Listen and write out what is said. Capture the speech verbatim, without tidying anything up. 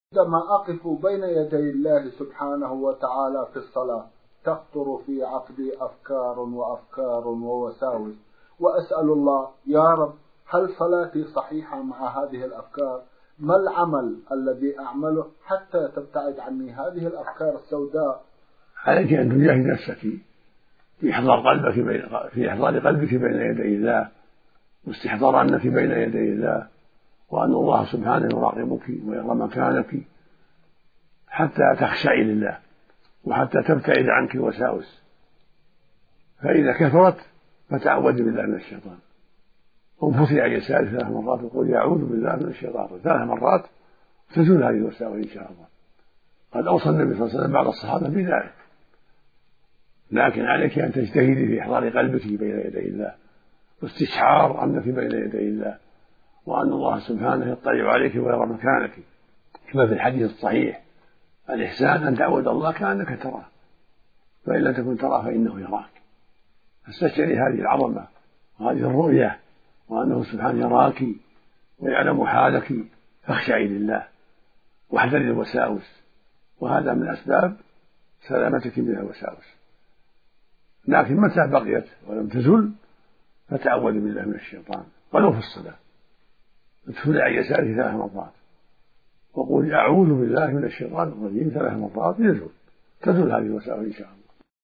عندما أقف بين يدي الله سبحانه وتعالى في الصلاة تخطر في عقلي أفكار وأفكار ووساوس، وأسأل الله يا رب هل صلاتي صحيحة مع هذه الأفكار؟ ما العمل الذي أعمله حتى تبتعد عني هذه الأفكار السوداء؟ عليك أن تجاهد نفسك في إحضار قلبك بين في إحضار قلبك بين يدي الله، واستحضار أنك بين يدي الله، وأن الله سبحانه يراقبك ويرى مكانك حتى تخشعي لله وحتى تبتعد عنك الوساوس. فإذا كثرت فتعوذ بالله من الشيطان، وانفثي عن يسارك ثلاث مرات وقل أعوذ بالله من الشيطان ثلاث مرات تزول هذه الوساوس إن شاء الله. قد أوصى النبي صلى الله عليه وسلم بعض الصحابة بذلك، لكن عليك أن تجتهدي في إحضار قلبك بين يدي الله واستشعار أنك بين يدي الله، وأن الله سبحانه يطلع عليك ويرى مكانك، كما في الحديث الصحيح الإحسان أن تعبد الله كأنك تراه، فإن لم تكن تراه فإنه يراك. فاستشعري هذه العظمة وهذه الرؤية، وأنه سبحانه يراك ويعلم حالك، فاخشعي لله واحذري الوساوس، وهذا من أسباب سلامتك من الوساوس. لكن متى بقيت ولم تزل فتعوذ بالله من الشيطان ولو في الصلاة، ادخلي عن يسارك ثلاث مرات وقولي أعوذ بالله من الشيطان الرجيم ثلاث مرات يزول تزول هذه الوساوس إن شاء الله.